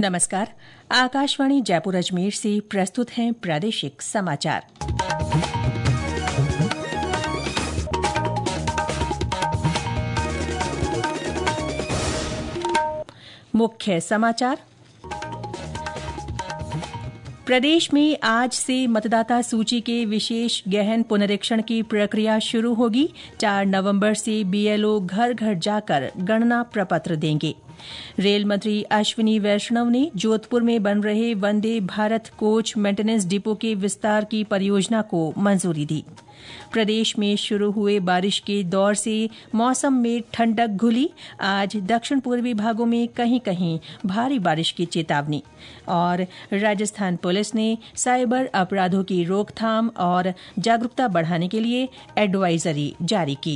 नमस्कार। आकाशवाणी जयपुर अजमेर से प्रस्तुत हैं प्रादेशिक समाचार। मुख्य समाचार। प्रदेश में आज से मतदाता सूची के विशेष गहन पुनरीक्षण की प्रक्रिया शुरू होगी। 4 नवंबर से बीएलओ घर घर जाकर गणना प्रपत्र देंगे। रेल मंत्री अश्विनी वैष्णव ने जोधपुर में बन रहे Vande Bharat coach maintenance depot के विस्तार की परियोजना को मंजूरी दी। प्रदेश में शुरू हुए बारिश के दौर से मौसम में ठंडक घुली। आज दक्षिण पूर्वी भागों में कहीं कहीं भारी बारिश की चेतावनी। और राजस्थान पुलिस ने साइबर अपराधों की रोकथाम और जागरूकता बढ़ाने के लिए एडवाइजरी जारी की।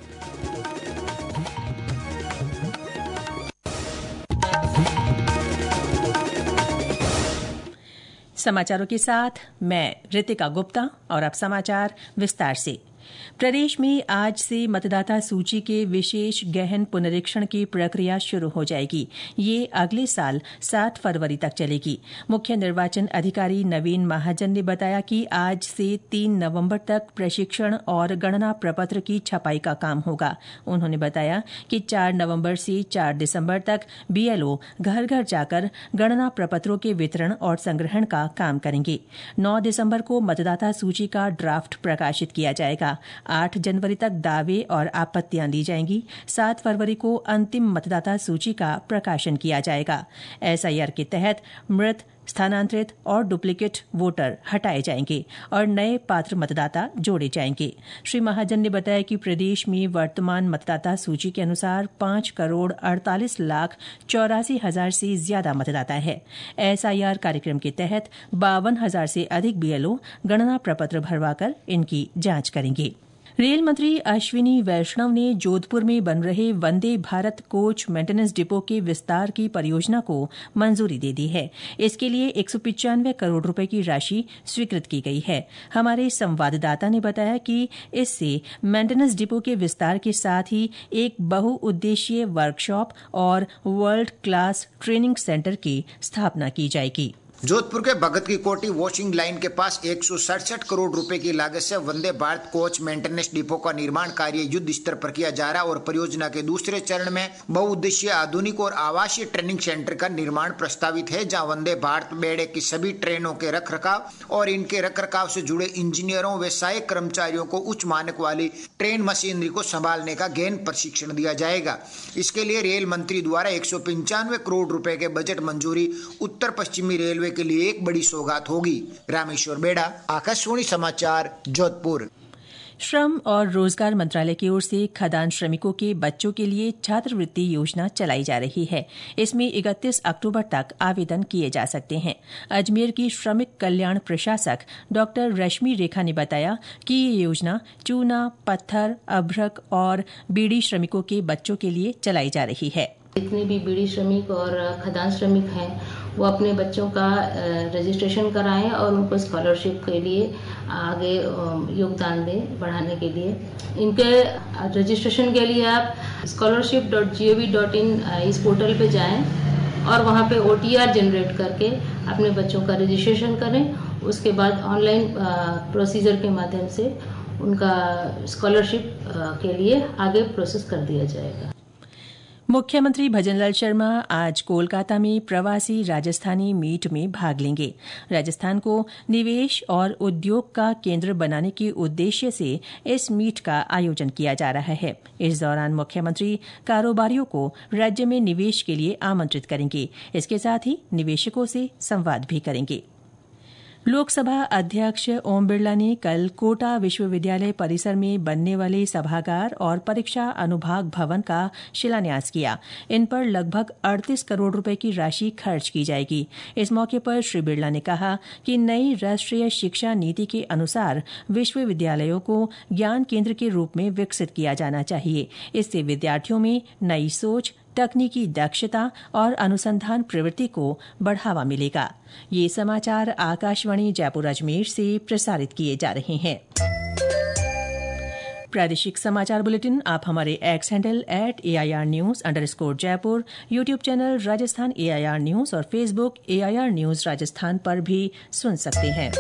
समाचारों के साथ मैं रितिका गुप्ता और अब समाचार विस्तार से। प्रदेश में आज से मतदाता सूची के विशेष गहन पुनरीक्षण की प्रक्रिया शुरू हो जाएगी। ये अगले साल 7 फरवरी तक चलेगी। मुख्य निर्वाचन अधिकारी नवीन महाजन ने बताया कि आज से 3 नवंबर तक प्रशिक्षण और गणना प्रपत्र की छपाई का काम होगा। उन्होंने बताया कि 4 नवंबर से 4 दिसंबर तक बीएलओ घर घर जाकर गणना प्रपत्रों के वितरण और संग्रहण का काम करेंगे। 9 दिसंबर को मतदाता सूची का ड्राफ्ट प्रकाशित किया जाएगा। 8 जनवरी तक दावे और आपत्तियां दी जाएंगी। 7 फरवरी को अंतिम मतदाता सूची का प्रकाशन किया जाएगा। एसआईआर के तहत मृत, स्थानांतरित और डुप्लीकेट वोटर हटाए जाएंगे और नए पात्र मतदाता जोड़े जाएंगे। श्री महाजन ने बताया कि प्रदेश में वर्तमान मतदाता सूची के अनुसार 5,48,84,000 से ज्यादा मतदाता है। एसआईआर कार्यक्रम के तहत 52,000 से अधिक बीएलओ गणना प्रपत्र भरवाकर इनकी जांच करेंगे। रेल मंत्री अश्विनी वैष्णव ने जोधपुर में बन रहे Vande Bharat coach maintenance depot के विस्तार की परियोजना को मंजूरी दे दी है। इसके लिए 195 करोड़ रुपए की राशि स्वीकृत की गई है। हमारे संवाददाता ने बताया कि इससे मेंटेनेंस डिपो के विस्तार के साथ ही एक बहुउद्देशीय वर्कशॉप और वर्ल्ड क्लास ट्रेनिंग सेंटर की स्थापना की जाएगी। जोधपुर के भगत की कोठी वॉशिंग लाइन के पास 167 करोड़ रुपए की लागत से Vande Bharat coach maintenance depot का निर्माण कार्य युद्ध स्तर पर किया जा रहा है और परियोजना के दूसरे चरण में बहुउद्देशीय आधुनिक और आवासीय ट्रेनिंग सेंटर का निर्माण प्रस्तावित है, जहां वंदे भारत बेड़े की सभी ट्रेनों के रखरखाव और इनके रखरखाव से जुड़े इंजीनियरों व सहायक कर्मचारियों को उच्च मानक वाली ट्रेन मशीनरी को संभालने का गहन प्रशिक्षण दिया जाएगा। इसके लिए रेल मंत्री द्वारा 195 करोड़ रुपए के बजट मंजूरी उत्तर पश्चिमी रेलवे के लिए एक बड़ी सौगात होगी। रामेश्वर बेड़ा, आकाशवाणी समाचार, जोधपुर। श्रम और रोजगार मंत्रालय की ओर से खदान श्रमिकों के बच्चों के लिए छात्रवृत्ति योजना चलाई जा रही है। इसमें 31 अक्टूबर तक आवेदन किए जा सकते हैं। अजमेर की श्रमिक कल्याण प्रशासक डॉ रश्मि रेखा ने बताया कि ये योजना चूना, पत्थर, अभ्रक और बीड़ी श्रमिकों के बच्चों के लिए चलाई जा रही है। जितने भी बीड़ी श्रमिक और खदान श्रमिक हैं वो अपने बच्चों का रजिस्ट्रेशन कराएं और उनको स्कॉलरशिप के लिए आगे योगदान दें बढ़ाने के लिए। इनके रजिस्ट्रेशन के लिए आप scholarship.gov.in इस पोर्टल पे जाएं और वहाँ पे OTR जनरेट करके अपने बच्चों का रजिस्ट्रेशन करें। उसके बाद ऑनलाइन प्रोसीजर के माध्यम से उनका स्कॉलरशिप के लिए आगे प्रोसेस कर दिया जाएगा। मुख्यमंत्री भजनलाल शर्मा आज कोलकाता में प्रवासी राजस्थानी मीट में भाग लेंगे। राजस्थान को निवेश और उद्योग का केंद्र बनाने के उद्देश्य से इस मीट का आयोजन किया जा रहा है। इस दौरान मुख्यमंत्री कारोबारियों को राज्य में निवेश के लिए आमंत्रित करेंगे। इसके साथ ही निवेशकों से संवाद भी करेंगे। लोकसभा अध्यक्ष ओम बिरला ने कल कोटा विश्वविद्यालय परिसर में बनने वाले सभागार और परीक्षा अनुभाग भवन का शिलान्यास किया। इन पर लगभग 38 करोड़ रुपए की राशि खर्च की जाएगी। इस मौके पर श्री बिरला ने कहा कि नई राष्ट्रीय शिक्षा नीति के अनुसार विश्वविद्यालयों को ज्ञान केंद्र के रूप में विकसित किया जाना चाहिए। इससे विद्यार्थियों में नई सोच, तकनीकी दक्षता और अनुसंधान प्रवृत्ति को बढ़ावा मिलेगा। ये समाचार आकाशवाणी जयपुर अजमेर से प्रसारित किए जा रहे हैं। प्रादेशिक समाचार बुलेटिन आप हमारे X handle @AIRnews_Jaipur, YouTube channel Rajasthan AIR news और फेसबुक AIR न्यूज राजस्थान पर भी सुन सकते हैं।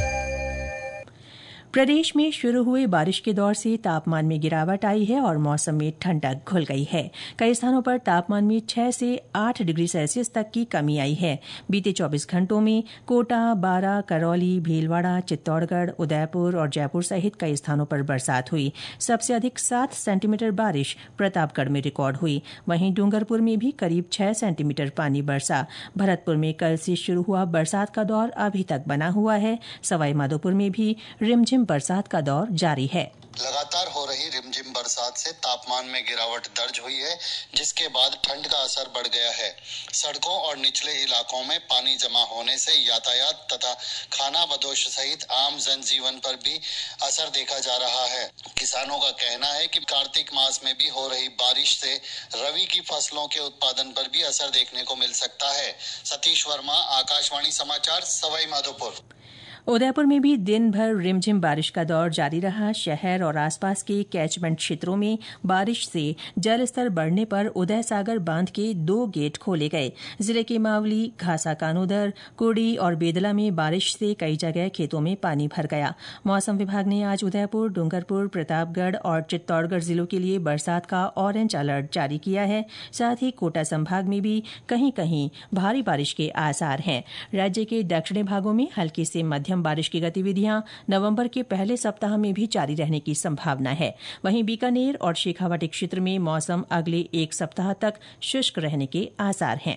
प्रदेश में शुरू हुई बारिश के दौर से तापमान में गिरावट आई है और मौसम में ठंडक घुल गई है। कई स्थानों पर तापमान में 6 से 8 डिग्री सेल्सियस तक की कमी आई है। बीते 24 घंटों में कोटा, बारां, करौली, भीलवाड़ा, चित्तौड़गढ़, उदयपुर और जयपुर सहित कई स्थानों पर बरसात हुई। सबसे अधिक 7 सेंटीमीटर बारिश प्रतापगढ़ में रिकॉर्ड हुई। वहीं डूंगरपुर में भी करीब 6 सेंटीमीटर पानी बरसा। भरतपुर में कल से शुरू हुआ बरसात का दौर अभी तक बना हुआ है। सवाईमाधोपुर में भी रिमझिम बरसात का दौर जारी है। लगातार हो रही रिमझिम बरसात से तापमान में गिरावट दर्ज हुई है, जिसके बाद ठंड का असर बढ़ गया है। सड़कों और निचले इलाकों में पानी जमा होने से यातायात तथा खाना बदोश सहित आम जनजीवन पर भी असर देखा जा रहा है। किसानों का कहना है कि कार्तिक मास में भी हो रही बारिश से रबी की फसलों के उत्पादन पर भी असर देखने को मिल सकता है। सतीश वर्मा, आकाशवाणी समाचार, सवाईमाधोपुर। उदयपुर में भी दिन भर रिमझिम बारिश का दौर जारी रहा। शहर और आसपास के कैचमेंट क्षेत्रों में बारिश से जलस्तर बढ़ने पर उदय सागर बांध के 2 गेट खोले गए। जिले के मावली, घासा कानोदर, कुड़ी और बेदला में बारिश से कई जगह खेतों में पानी भर गया। मौसम विभाग ने आज उदयपुर, डूंगरपुर, प्रतापगढ़ और चित्तौड़गढ़ जिलों के लिए बरसात का ऑरेंज अलर्ट जारी किया है। साथ ही कोटा संभाग में भी कहीं कहीं भारी बारिश के आसार हैं। राज्य के दक्षिणी भागों में हल्की से मध्यम बारिश की गतिविधियां नवंबर के पहले सप्ताह में भी जारी रहने की संभावना है। वहीं बीकानेर और शेखावाटी क्षेत्र में मौसम अगले 1 सप्ताह तक शुष्क रहने के आसार हैं।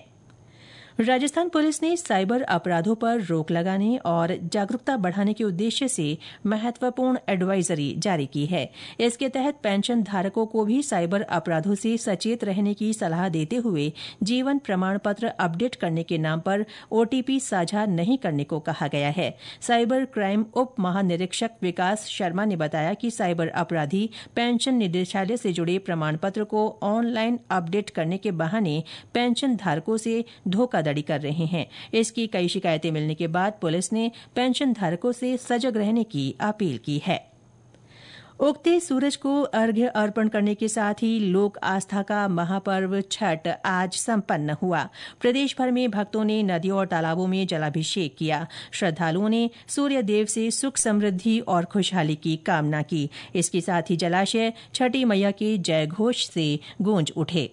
राजस्थान पुलिस ने साइबर अपराधों पर रोक लगाने और जागरूकता बढ़ाने के उद्देश्य से महत्वपूर्ण एडवाइजरी जारी की है। इसके तहत पेंशन धारकों को भी साइबर अपराधों से सचेत रहने की सलाह देते हुए जीवन प्रमाण पत्र अपडेट करने के नाम पर OTP साझा नहीं करने को कहा गया है। साइबर क्राइम उप महानिरीक्षक विकास शर्मा ने बताया कि साइबर अपराधी पेंशन निदेशालय से जुड़े प्रमाण पत्र को ऑनलाइन अपडेट करने के बहाने पेंशन धारकों से धोखा कर रहे हैं। इसकी कई शिकायतें मिलने के बाद पुलिस ने पेंशन धारकों से सजग रहने की अपील की है। उगते सूरज को अर्घ्य अर्पण करने के साथ ही लोक आस्था का महापर्व छठ आज संपन्न हुआ। प्रदेश भर में भक्तों ने नदियों और तालाबों में जलाभिषेक किया। श्रद्धालुओं ने सूर्य देव से सुख समृद्धि और खुशहाली की कामना की। इसके साथ ही जलाशय छठी मैया के जय घोष से गूंज उठे।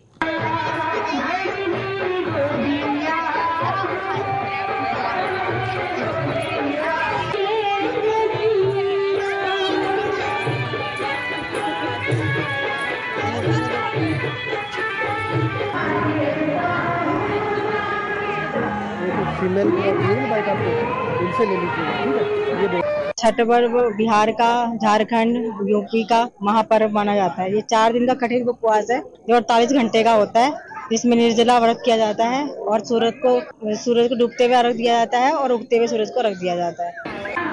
छठ पर्व बिहार का, झारखंड, यूपी का महापर्व माना जाता है। ये 4 दिन का कठिन उपवास है जो 48 घंटे का होता है, जिसमें निर्जला व्रत किया जाता है और सूरज को डूबते हुए अर्घ दिया जाता है और उगते हुए सूरज को अर्घ दिया जाता है।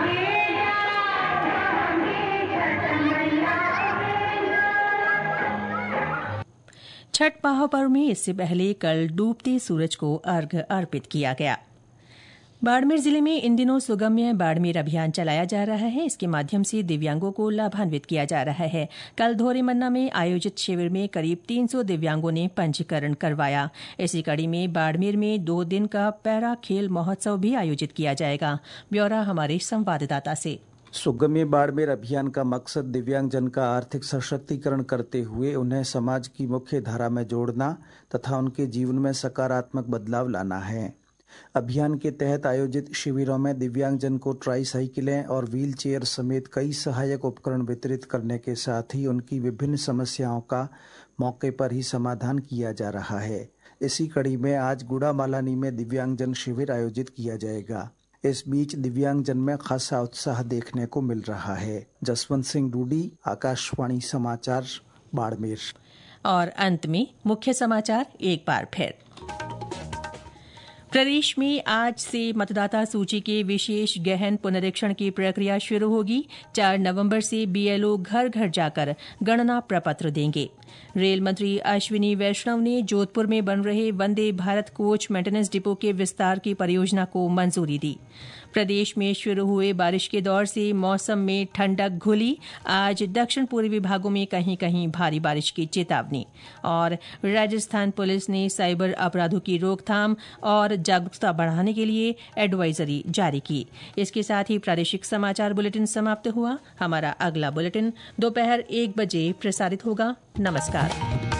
छठ महापर्व में इससे पहले कल डूबते सूरज को अर्घ्य अर्पित किया गया। बाड़मेर जिले में इन दिनों सुगम्य बाड़मेर अभियान चलाया जा रहा है। इसके माध्यम से दिव्यांगों को लाभान्वित किया जा रहा है। कल धोरेमन्ना में आयोजित शिविर में करीब 300 दिव्यांगों ने पंजीकरण करवाया। इसी कड़ी में बाड़मेर में 2 दिन का पैरा खेल महोत्सव भी आयोजित किया जाएगा। ब्यौरा हमारे संवाददाता से। सुगम्य बाड़मेर अभियान का मकसद दिव्यांगजन का आर्थिक सशक्तिकरण करते हुए उन्हें समाज की मुख्य धारा में जोड़ना तथा उनके जीवन में सकारात्मक बदलाव लाना है। अभियान के तहत आयोजित शिविरों में दिव्यांगजन को ट्राईसाइकिलें और व्हील चेयर समेत कई सहायक उपकरण वितरित करने के साथ ही उनकी विभिन्न समस्याओं का मौके पर ही समाधान किया जा रहा है। इसी कड़ी में आज गुड़ामालानी में दिव्यांगजन शिविर आयोजित किया जाएगा। इस बीच दिव्यांगजन में खासा उत्साह देखने को मिल रहा है। जसवंत सिंह डूडी, आकाशवाणी समाचार, बाड़मेर। और अंत में मुख्य समाचार एक बार फिर। प्रदेश में आज से मतदाता सूची के विशेष गहन पुनरीक्षण की प्रक्रिया शुरू होगी। 4 नवंबर से बीएलओ घर घर जाकर गणना प्रपत्र देंगे। रेल मंत्री अश्विनी वैष्णव ने जोधपुर में बन रहे Vande Bharat coach maintenance depot के विस्तार की परियोजना को मंजूरी दी। प्रदेश में शुरू हुए बारिश के दौर से मौसम में ठंडक घुली। आज दक्षिण पूर्वी भागों में कहीं कहीं भारी बारिश की चेतावनी। और राजस्थान पुलिस ने साइबर अपराधों की रोकथाम और जागरूकता बढ़ाने के लिए एडवाइजरी जारी की। इसके साथ ही प्रादेशिक समाचार बुलेटिन समाप्त हुआ। हमारा अगला बुलेटिन दोपहर 1 बजे प्रसारित होगा। नमस्कार।